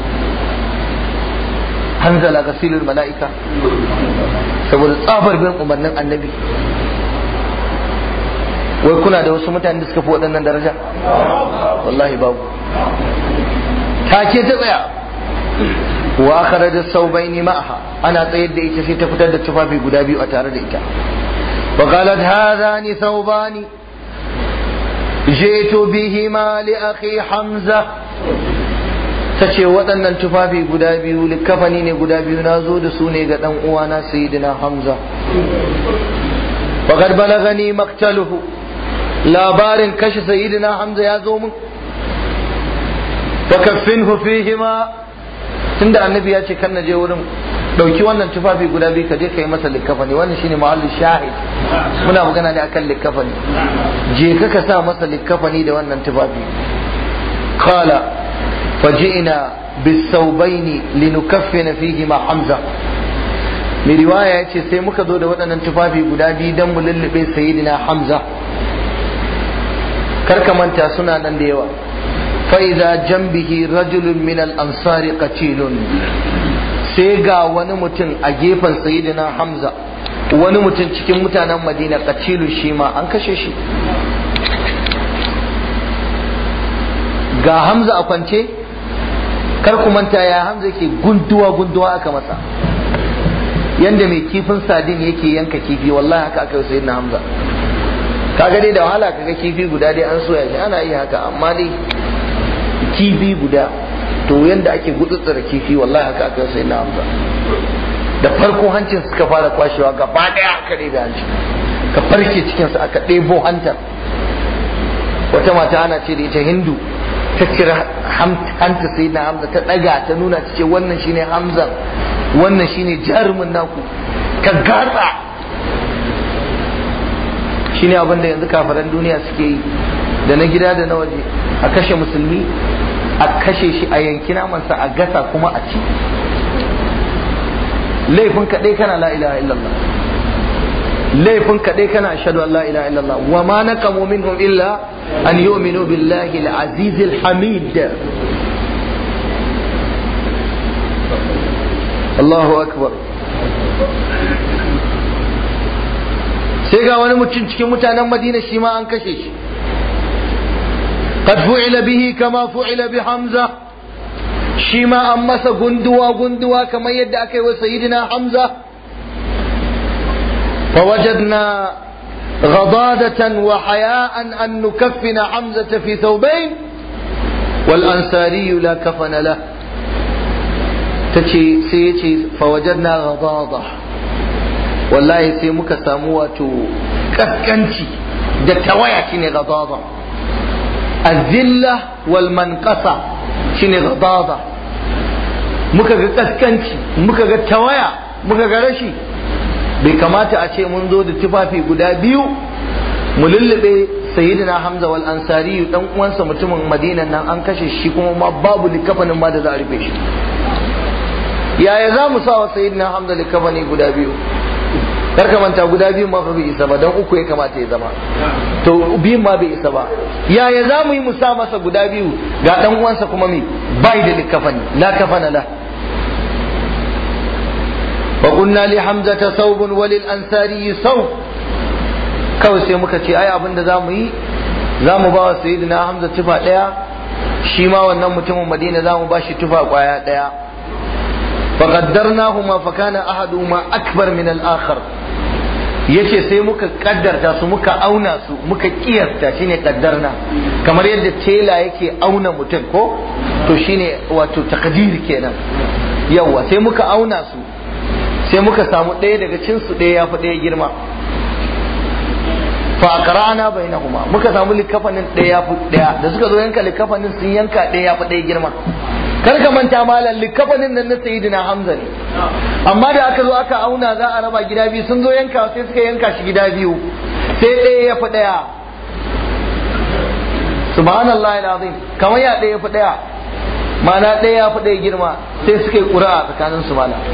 Hanzala gasilul mala'ika saboda tsabar bin umarnin annabi. Wai kuna da wasu mutane da suka fi waɗannan daraja? Wallahi babu. Take ta tsaya wa akhrajat thawbayn ma'aha ana tsayar da ita sai ta fitar da tufafi guda biyu a tare da ita wa qalat hadhani thawbani ji'tu bihima li akhi Hamza tace waɗannan tufafi guda biyu likafani ne guda biyu na zo da su ne ga dan uwana sayyidina Hamza wa qad balagani maqtaluhu labarin kashe sayyidina Hamza ya zo min fakaffinhu fihima tunda annabi ya ce kan na je wurin dauki wannan tufafi guda biyu ka je kai masa likafani wannan shine mahallin shahid muna magana ne akan likafani je ka ka sa masa likafani da wannan tufafi qala faji'na bisawbaini linukaffina fihima Hamza mai riwaya ya ce sai muka zo da waɗannan tufafi guda biyu don mu lullube sayyidina Hamza karka manta suna nan da yawa fa'iza jambihi rajulun min al-ansari qatilun sai ga wani mutum a gefen sayyidina Hamza wani mutum cikin mutanen Madina qatilun shi ma an kashe shi ga Hamza a kwance kar ku manta ya Hamza ke gunduwa gunduwa aka masa yanda mai kifin sadin yake yanka kifi wallahi haka aka yi sayyidina Hamza kaga dai da wahala kaga kifi guda dai an soya shi ana iya haka amma dai kifi guda to yanda ake gutsutsura kifi wallahi haka aka yi sayyidina Hamza da farko hancin suka fara kwashewa gaba daya aka ɗebe hancin ka farke cikin sa aka ɗebo hantar wata mata ana ce da ita Hindu ta cire hanta sayyidina Hamza ta ɗaga ta nuna ta ce wannan shine Hamza wannan shine jarumin naku ka gatsa shine abin da yanzu kafaran duniya suke yi da na gida da na waje a kashe musulmi a kashe shi a yanki namansa a gasa kuma a ci laifin kaɗai kana la ilaha illallah laifin kaɗai kana ashhadu an la ilaha illallah wa ma naqamu minhum illa an yu'minu billahi al-aziz al-hamid Allahu akbar sai ga wani mutum cikin mutanen Madina shi ma an kashe shi qad fu'ila bihi kama fu'ila bi Hamza shi ma an masa gunduwa gunduwa kamar yadda aka yi wa sayyidina Hamza fawajadna ghadadatan wa haya'an an nukaffina Hamza fi thawbayn wal ansari la kafana lahu tace sai yace fawajadna ghadada wallahi sai muka samu wato kaskanci da tawaya shine ghadada azilla wal manqasa shine ghadada muka ga kaskanci muka ga tawaya muka ga rashi bai kamata a ce mun zo da tufafi guda biyu mu lullube sayyidina Hamza wal ansari dan uwansa mutumin Madina nan an kashe shi kuma ma babu likafanin ma da za a rufe shi yaya za mu sa wa sayyidina Hamza likafani guda biyu kar ka manta guda biyu ma fa bai isa ba dan uku ya kamata ya zama to biyun ma bai isa ba yaya za mu yi mu sa masa guda biyu ga dan uwansa kuma me bai da likafani la kafana la wa qulna li hamzata thawbun wa lil ansari thawb kawai sai muka ce ai abinda za mu yi za mu ba wa sayyidina Hamza tufa daya shi ma wannan mutumin Madina za mu ba shi tufa kwaya daya فقدرناهما فكان أحدهما أكبر من الآخر yace sai muka kaddarta su muka auna su muka kiyasta shine kaddarna kamar yadda tela yake auna mutum ko to shine wato takdir kenan yawa sai muka auna su sai muka samu ɗaya daga cin su ɗaya yafi ɗaya girma fa aqra'na bainahuma muka samu likafanin ɗaya yafi ɗaya da suka zo yanka likafanin sun yanka ɗaya yafi ɗaya girma kar ka manta malam likafanin nan na sayyidina Hamza ne amma da aka zo aka auna za a raba gida biyu sun zo yanka sai suka yanka shi gida biyu sai ɗaya ya fi ɗaya subhanallahi alazim kamar ya ɗaya ya fi ɗaya ma'ana ɗaya ya fi ɗaya girma sai suka yi ƙura'a tsakanin su malam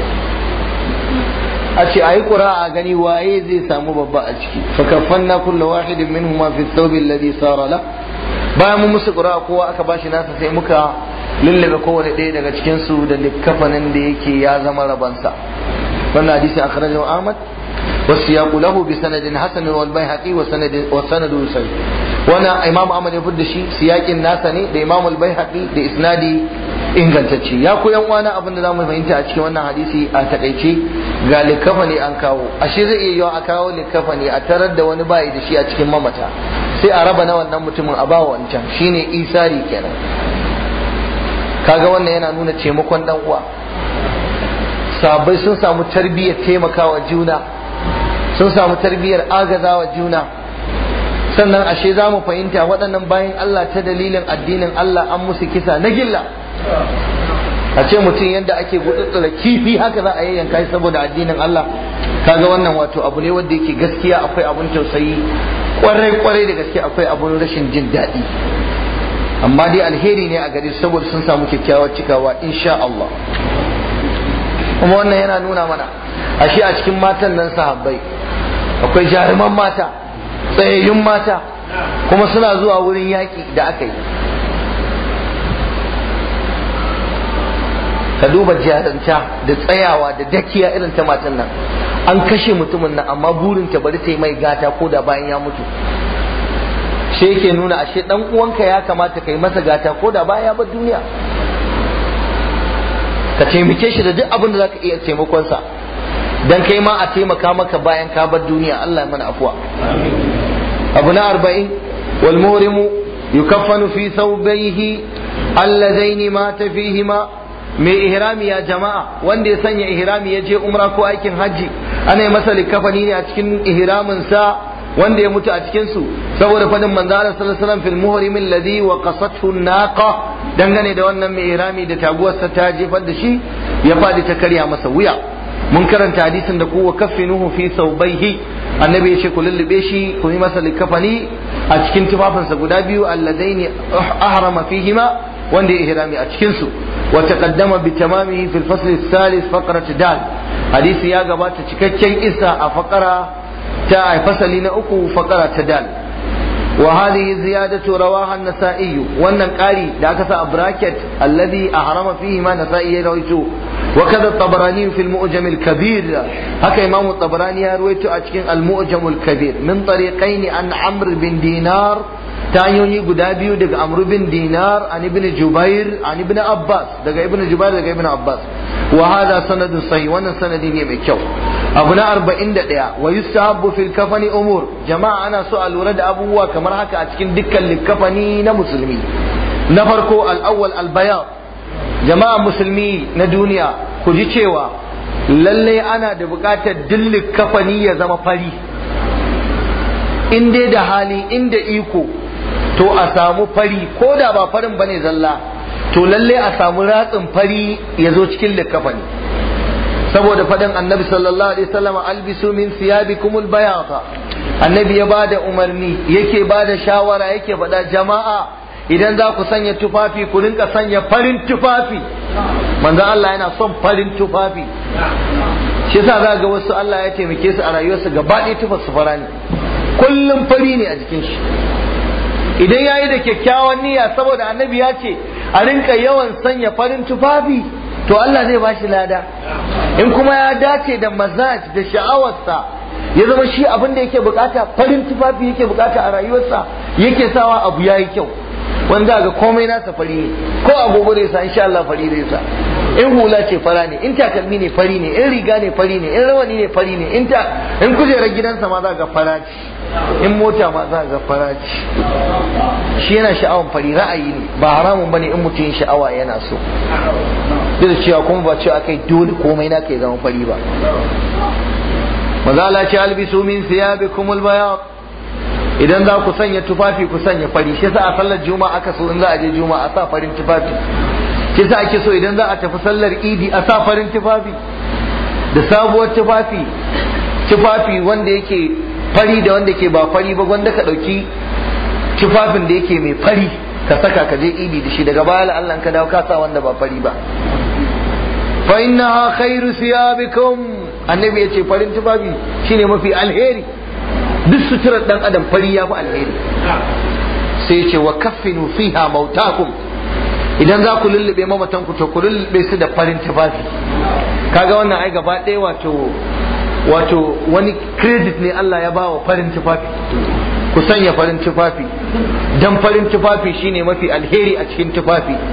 a ce a yi ƙura'a gani waye zai samu babba a ciki fa kaffanna kullu wahidin minhuma fi thawbi alladhi sara la bayan mun musu ƙura'a kowa aka bashi nasa sai muka lullube kowane ɗaya daga cikinsu da likkafanin da yake ya zama rabansa wannan hadisi akhrajahu Ahmad wa siyaqu lahu bi sanadin hasan wal Baihaqi wa sanadin wa sanadu sahih wannan Imam Ahmad ya fudda shi siyaqin nasa ne da Imam al Baihaqi da isnadi ingantacce. Ya ku yan uwana, abin da zamu fahimta a cikin wannan hadisi a takaice, ga likafani an kawo, ashe zai iya yiwa a kawo likafani a tarar da wani bayi da shi a cikin mamata, sai a raba na wannan mutumin a bawa wancan, shine isari kenan. Kaga wannan yana nuna taimakon dan uwa. Sahabbai sun samu tarbiyyar taimakawa juna, sun samu tarbiyyar agazawa juna. Sannan ashe za mu fahimta waɗannan bayan Allah ta dalilin addinin Allah an musu kisa na gilla. A ce mutum yadda ake gutsutsura kifi haka za a yi yanka saboda addinin Allah. Kaga wannan wato abu ne wanda yake gaskiya akwai abun tausayi, kwarai kwarai da gaske akwai abun rashin jin daɗi. Amma dai alheri ne a gare su saboda sun samu kyakkyawar cikawa insha Allah. Kuma wannan yana nuna mana ashe a cikin matan nan sahabbai akwai jaruman mata, tsayayyun mata, kuma suna zuwa wurin yaƙi da aka yi. Ka duba jaranta da tsayawa da dakiya irin ta matan nan. An kashe mutumin nan amma burinta bari ta yi mai gata ko da bayan ya mutu. Shi yake nuna ashe dan uwanka ya kamata ka yi masa gata ko da bayan ya bar duniya. Ka taimake shi da duk abin da zaka iya taimakonsa, dan kai ma a taimaka maka bayan ka bar duniya. Allah ya mana afuwa. Abu na arba'in, wal muhrimu yukaffanu fi thawbayhi alladaini mata fihima. Mai ihrami ya jama'a, wanda ya sanya ihrami ya je umra ko aikin hajji, ana yi masa likafani ne a cikin ihramin sa wanda ya mutu a cikin su, saboda fadin manzo Allah sallallahu alaihi wasallam fil muhrim alladhi waqasathu an-naqa, dangane da wannan mai ihrami da taguwarsa ta jefar da shi ya fadi ta karya masa wuya. Mun karanta hadisin da kuwa kaffinuhu fi thawbayhi, annabi ya ce ku lullube shi ku yi masa likafani a cikin tufafinsa guda biyu alladaini ahrama fihima, wanda ya ihrami a cikin su. Wa taqaddama bi tamamihi fil fasl ath-thalith faqrat dal, hadisi ya gabata cikakken isa a faqara ta fasali na uku faqara ta dal. Wa hadhihi ziyadatu rawaha an-nasa'i, wannan qari da aka sa a bracket alladhi ahrama fihi ma nasa'i ya rawaito. Wa kadha at-tabarani fi al-mu'jam al-kabir, haka imam at-tabarani ya rawaito a cikin al-mu'jam al-kabir min tariqaini an amr bin dinar, ta hanyoyi guda biyu daga Amr bin Dinar an ibn Jubair an ibn Abbas, daga ibn Jubair daga ibn Abbas. Wa hada sanadun sahih, wannan sanadi ne mai kyau. Abu na arba'in da ɗaya, wa yustahabbu fil kafani umur, jama'a ana so a lura da abubuwa kamar haka a cikin dukkan likafani na musulmi. Na farko al-awwal al-bayan, jama'a musulmi na duniya ku ji cewa lalle ana da buƙatar duk likafani ya zama fari. In dai da hali, inda iko, to a samu fari, ko da ba farin bane zalla, to lalle a samu ratsin fari ya zo cikin likafani. Saboda faɗin annabi sallallahu alaihi wasallam albisu min siyabikumul bayata, annabi ya bada umarni, yake bada shawara, yake faɗa jama'a idan za ku sanya tufafi ku rinka sanya farin tufafi. Manzo Allah yana son farin tufafi. Shi yasa za ga wasu Allah ya taimake su a rayuwarsu gaba ɗaya tufar su fara ne, kullum fari ne a jikin shi. Idan yayi da kyakkyawan niyya, saboda annabi ya ce a rinka yawan sanya farin tufafi, to Allah zai bashi lada. In kuma ya dace da mazaj da sha'awarsa, ya zama shi abin da yake bukata farin tufafi yake bukata a rayuwarsa, yake sawa abu yayi kyau, wanda ga komai nasa fari ne, ko agogo da yasa insha Allah fari da yasa, in hula ce fara ne, in takalmi ne fari ne, in riga ne fari ne, in rawani ne fari ne, in ta in kujerar gidansa ma za ga fara ce, in mota ma za ga fara ce. Shi yana sha'awan fari, ra'ayi ne, ba haramun bane in mutum yin sha'awa yana so. Duk da cewa kuma ba cewa akai dole komai na kai zama fari ba. Maza Allah ce albisu min siyabikumul bayad, idan za ku sanya tufafi ku sanya fari. Shi yasa a sallar juma'a aka so in za a je juma'a a sa farin tufafi. Shi yasa ake so idan za a tafi sallar idi a sa farin tufafi da sabuwar tufafi, tufafi wanda yake fari da wanda ke ba fari ba, wanda ka dauki tufafin da yake mai fari ka saka ka je idi da shi, daga baya Allah ka dawo ka sa wanda ba fari ba. Fa innaha khairu siyabikum, annabi yace farin tufafi shine mafi alheri. Duk suturar dan adam fari ya fi alheri. Sai yace wa kaffinu fiha mautakum, idan za ku lullube mamatan ku to ku lullube su da farin tufafi. Kaga wannan ai gaba ɗaya wato wato wani credit ne Allah ya bawa farin tufafi. Ku sanya farin tufafi, dan farin tufafi shine mafi alheri a cikin tufafi.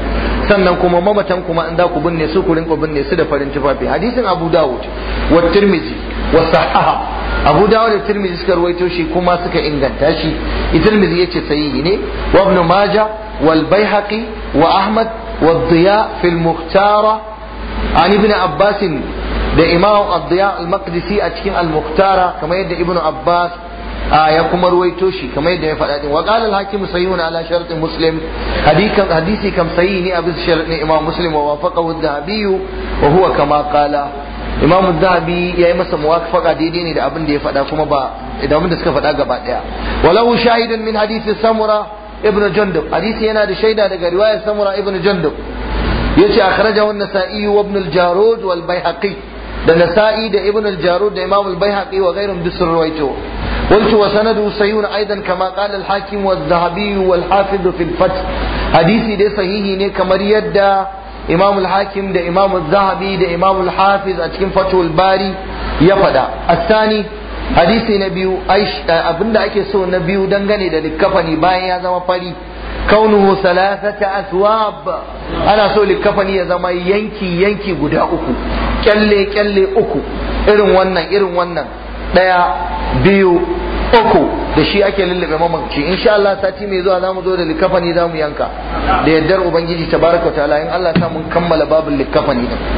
sannan kuma mamatan kuma in za ku binne su ku rinka binne su da farin tufafi. hadisin Abu Dawud wa Tirmidhi wa sahaha. Abu Dawud da Tirmidhi suka rawaito shi kuma suka inganta shi. Tirmidhi yace sahihi ne. wa Ibn Majah wal Baihaqi wa Ahmad wa Diya fi al-Mukhtara an Ibn Abbas da Imam Ad-Diya al-Maqdisi a cikin al-Mukhtara kamar yadda Ibn Abbas ya kuma ruwaito shi kamar yadda ya faɗa din. wa qala al-hakim sahihun ala shart muslim. hadisi kam sahihi ne a bisa sharadin Imam Muslim wa wafaqahu ad-Dhahabi wa huwa kama qala. Imam ad-Dhahabi yayi masa muwafaqa daidai ne da abin da ya faɗa kuma ba da abin da suka faɗa gaba daya. walau shahidan min hadisi Samura ibn Jundub. hadisi yana da shaida daga riwayar Samura ibn Jundub yace akhrajahu an-Nasa'i wa Ibn al-Jarud wal Baihaqi. da Nasa'i da Ibn al-Jarud da Imam al-Baihaqi wa ghayruhum dusur ruwaito. قلت وسنده صحيح أيضا كما قال الحاكم والذهبي والحافظ في الفتح. حديثي ده صحيح ne kamar yadda Imam al-Hakim da Imam al-Zahabi da Imam al-Hafiz a cikin Fathul Bari ya fada. Asani hadisi na biyu abinda ake so na biyu dangane da likafani bayan ya zama fari kaunuhu salasata aswab. ana so likafani ya zama yanki yanki guda uku, kyalle kyalle uku, irin wannan irin wannan daya biyu uku, da shi ake lullube mamaci. insha Allah sati mai zuwa zamu zo da likafani zamu yanka da yaddar ubangiji tabaraka ta'ala in Allah ta mun kammala babul likafani din.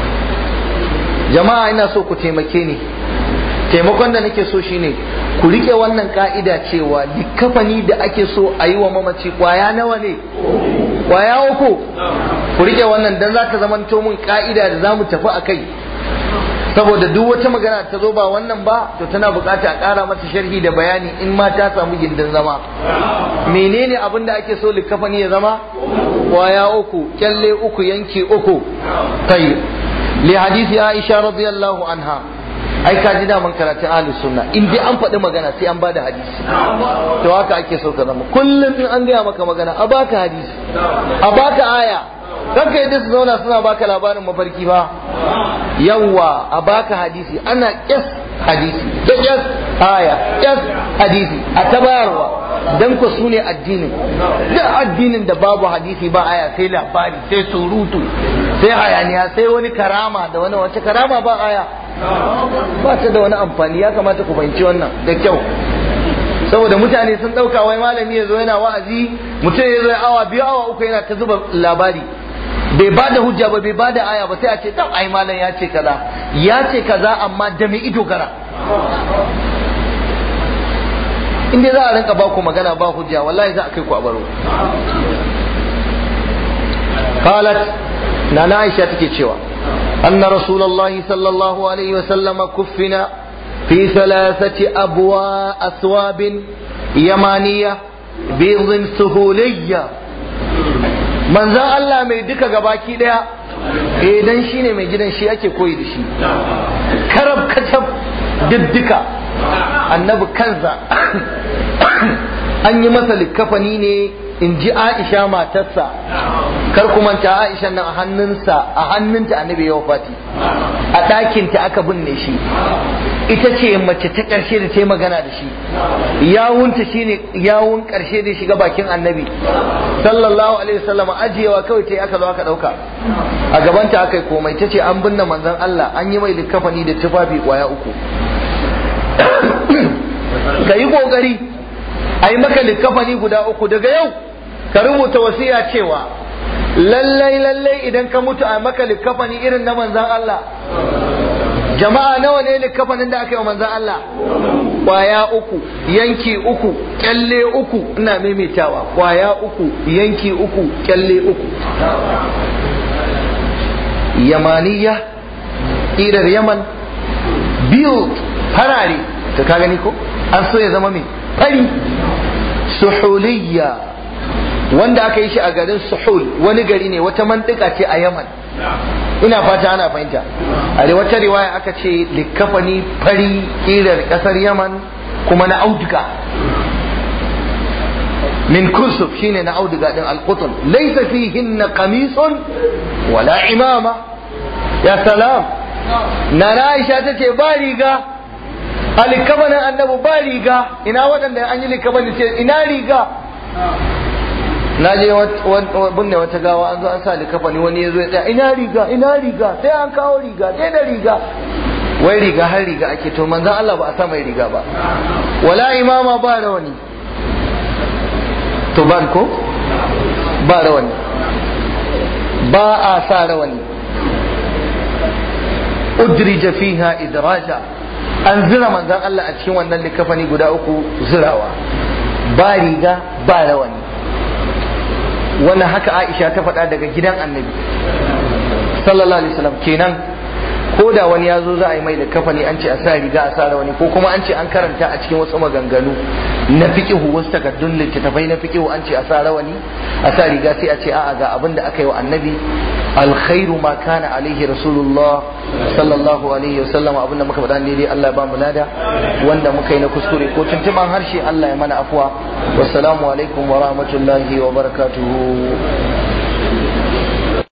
jama'a ina so ku taimake ni, taimakon da nake so shine ku rike wannan ka'ida cewa likafani da ake so a yi wa mamaci kwaya nawa ne? Kwaya uku. Ku rike wannan dan za ta zamanto mun ka'ida da zamu tafi akai, saboda duk wata magana ta zo ba wannan ba to tana bukata a ƙara mata sharhi da bayani in ma ta samu gindin zama. menene abin da ake so likafani ya zama? kwaya uku, kyalle uku, yanki uku. tayyib li hadisi Aisha radiyallahu anha. ai ka ji daman karatun ahlus sunna in dai an faɗi magana sai an bada hadisi, to haka ake so ka zama. kullum in an gaya maka magana a baka hadisi, a baka aya. kanka yadda su zauna suna baka labarin mafarki ba, yawwa a baka hadisi. ana kyas hadisi da kyas aya, kyas hadisi a ta bayarwa, dan ku sune addinin. da addinin da babu hadisi ba aya sai labari sai surutu sai hayaniya sai wani karama da wani wace karama ba aya, ba ta da wani amfani. ya kamata ku fahimci wannan da kyau, saboda mutane sun dauka wai malami ya zo yana wa'azi, mutum ya zo awa biyu awa uku yana ta zuba labari, bai ba da hujja ba bai ba da aya ba, sai a ce tab ai malam ya ce kaza ya ce kaza amma da mai ido gara. in dai za a rinka ba ku magana ba hujja wallahi za a kai ku a baro. qalat nana Aisha take cewa anna rasulullahi sallallahu alaihi wa sallam kuffina fi thalathati abwa aswabin yamaniya bidhin suhuliyya. manzan Allah mai duka gabaki daya, idan shi ne mai gidan shi ake koyi da shi. karab kacab diddika annabi kansa an yi masa likafani ne, in ji Aisha matarsa. kar ku manta Aisha nan a hannunsa a hannunta annabi ya wafati, a ɗakinta aka binne shi. ita ce mace ta ƙarshe da ta yi magana da shi, yawunta shine yawun ƙarshe da shiga bakin annabi sallallahu alaihi wasallam. ajiyewa kawai ta yi aka zo aka ɗauka a gabanta aka yi komai. ta ce an binne manzon Allah, an yi mai likafani da tufafi kwaya uku. ka yi ƙoƙari a yi maka likafani guda uku daga yau. ka rubuta wasiya cewa lallai lallai idan ka mutu a maka likafani irin na manzon Allah. jama'a nawa ne likafanin da aka yi wa manzon Allah? kwaya uku, yanki uku, kyalle uku. ina maimaitawa, kwaya uku, yanki uku, kyalle uku. yamaniya, irar yaman, biyu farare. ta ka gani ko an so ya zama mai fari. suhuliyya, wanda aka yi shi a garin Suhul, wani gari ne, wata mantika ce a Yaman. ina fata ana fahimta. a wata riwaya aka ce likafani fari kirar kasar Yaman, kuma na auduga min kusuf, shine na auduga din alqutun. laysa fihinna qamisun wala imama. ya salam. na Aisha tace ba riga a likafanin annabi, ba riga. ina waɗanda an yi likafani ce ina riga? na je binne wata gawa an zo an sa likafani wani ya zo ya tsaya ina riga ina riga sai an kawo riga sai da riga wai riga har riga ake to manzon Allah ba a sa mai riga ba wala imama ba rawani to ban ko ba rawani ba a sa rawani udrija fiha idraja an zira manzon Allah a cikin wannan likafani guda uku zirawa ba riga ba rawani wannan haka Aisha ta faɗa daga gidan Annabi sallallahu alaihi wasallam kenan ko da wani ya zo za a yi mai da kafani an ce a sa riga a sa rawani ko kuma an ce an karanta a cikin wasu maganganu na fiqihu wasu takardun littattafai na fiqihu an ce a sa rawani a sa riga sai a ce a'a ga abin da aka yi wa Annabi alkhairu ma kana alaihi rasulullah sallallahu alaihi wasallam abin da muka faɗa ne dai Allah ya ba mu lada wanda muka yi na kuskure ko tuntuban harshe Allah ya mana afwa wassalamu alaikum wa rahmatullahi wa barakatuhu